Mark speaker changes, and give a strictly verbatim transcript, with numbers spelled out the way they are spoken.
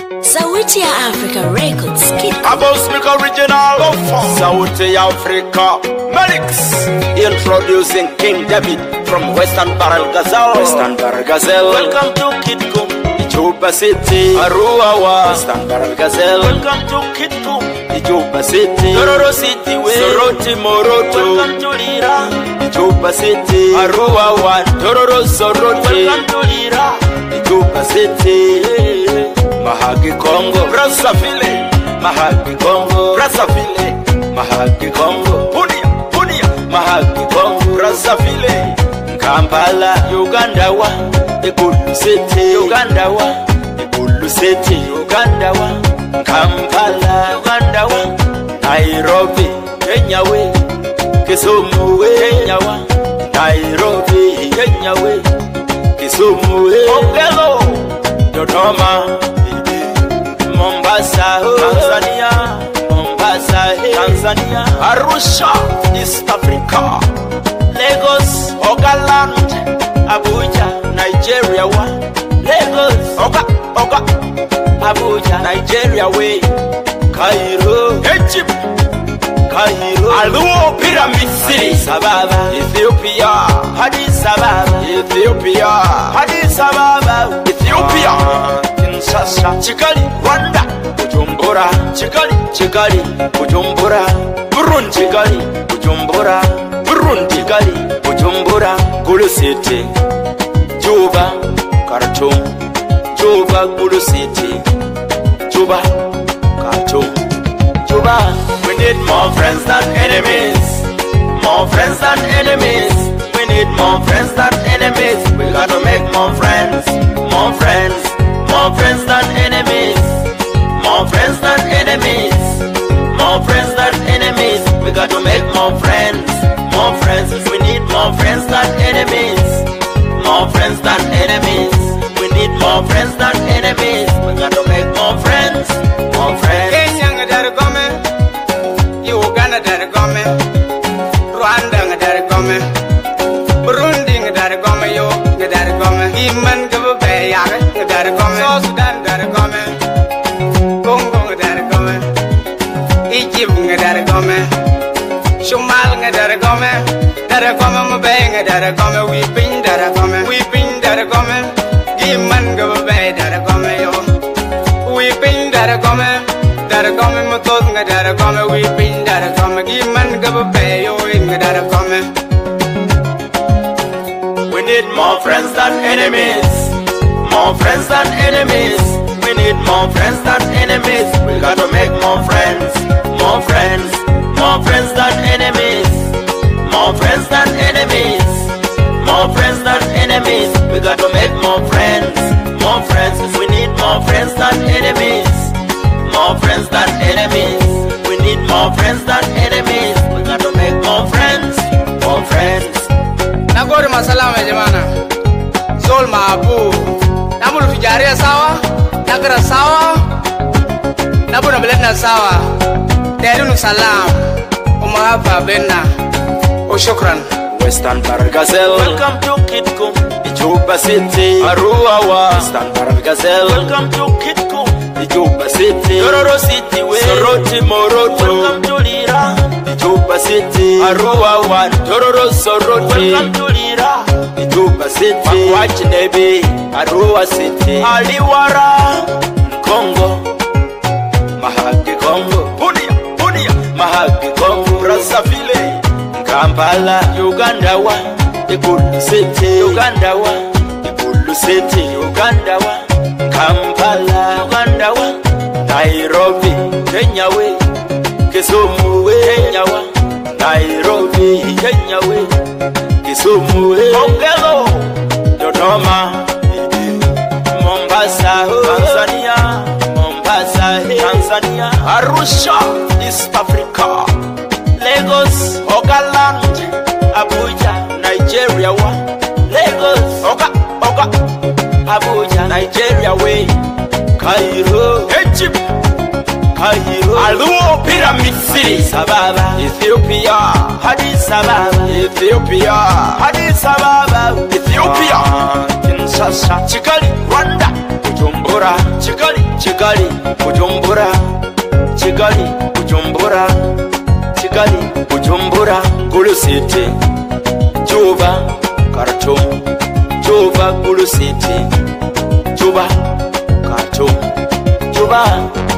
Speaker 1: Sauti ya Africa Records Kid
Speaker 2: Abos Milk Original Sauti ya Africa Melix Introducing King David from Western Barrel Gazelle Western Barrel Gazelle Welcome to Kitkum Ijuba City Arua Western Barrel Gazelle Welcome to Kitkum Ijuba City Tororo City way Soroti Moroto Welcome to Lira Ijuba City Arua one Tororo Soroti Welcome to Lira Ijuba City Mahagi Congo Brazzaville Mahagi Congo Brazzaville Mahagi Congo Punia Punia Mahagi Congo Brazzaville Kampala Uganda wa Ikulu City Uganda wa Ikulu City Uganda wa Kampala Uganda wa Nairobi Kenya we Kisumu we Kenya wa Nairobi Kenya we Kisumu we Ogelo Dodoma Mombasa, Tanzania, Mombasa, Tanzania, Arusha, East Africa, Lagos, Ogaland, Abuja, Nigeria, wa Lagos, Oga, Oga, Abuja, Nigeria, way, Cairo, Egypt, Cairo, Aluo, Pyramid City, Sababa, Ethiopia, Addis Ababa, Ethiopia, Addis Ababa, Ethiopia. Sasa Kigali Rwanda Bujumbura Kigali Kigali Bujumbura Burundi Kigali Bujumbura Burundi Kigali Bujumbura Gulu City Juba Khartoum Juba Gulu City Juba Khartoum Juba. We need more friends than enemies, more friends than enemies. We need more friends than enemies. We gotta make more friends, more friends. More friends than enemies, more friends than enemies, more friends than enemies. We got to make more friends, more friends. We need more friends than enemies, more friends than enemies. We need more friends than enemies. We got to make more friends, more friends.
Speaker 3: Kenya ngada gome, Uganda ngada gome, Rwanda ngada gome, Burundi ngada gome, yo ngada gome. Iman gabu bayar ngada gome. Sudan ngada gome, Congo ngada gome, Egypt ngada gome, Somal ngada gome, ngada gome mabay ngada gome, we pin ngada gome, we pin ngada gome, Iman gabu bay ngada gome yo, we pin ngada gome, ngada gome matos ngada gome, we pin ngada gome, Iman gabu bay yo ngada gome.
Speaker 2: We need more friends than enemies, more friends than enemies. We need more friends than enemies. We gotta make more friends, more friends, more friends than enemies, more friends than enemies, more friends than enemies. We gotta make more friends, more friends. We need more friends than enemies, more friends than enemies. We need more friends than enemies. We gotta make more friends, more friends.
Speaker 3: Nagori masalama jamana, Zol maabu. Namu tujaria sawa, nagara sawa, nabu nabelena sawa. Derunu salam, umahaba bena, o shukran.
Speaker 2: Western Barrel Gazelle, welcome to Kitkum, Ijuba City, Arua wa Western Barrel Gazelle, welcome to Kitkum, Ijuba City, Tororo City way, Soroti Moroto, welcome to Lira, Ijuba City, Arua one, Tororo Soroti, welcome to Lira, Ijuba City, Makwachi Nebi, Arua City, Aliwara, Congo, Mahagi Congo, Punia, Punia, Mahagi Congo, Brazzaville, Kampala, Uganda wa Ikulu City, Uganda wa Ikulu City, Uganda wa Kampala, Uganda wa Nairobi, Kenya we Kisumu we Kenya wa Nairobi, Kenya we Kisumu we Ogelo Dodoma Mombasa, Tanzania, Mombasa, Tanzania, Arusha, East Africa, Lagos, Ogaland, Abuja, Nigeria, wa Lagos, Oga, Oga, Abuja, Nigeria, way, Cairo, Egypt, Cairo, Aluo, Pyramid City, Sababa, Ethiopia, Addis Ababa, Ethiopia, Addis Ababa, Ethiopia, Kinshasa, Kigali, Rwanda, Bujumbura, Kigali, Kigali, Bujumbura, Kigali, Bujumbura, Kigali, Bujumbura, Gulu City, Juba, Khartoum, Juba, Gulu City, Juba, Khartoum, Juba.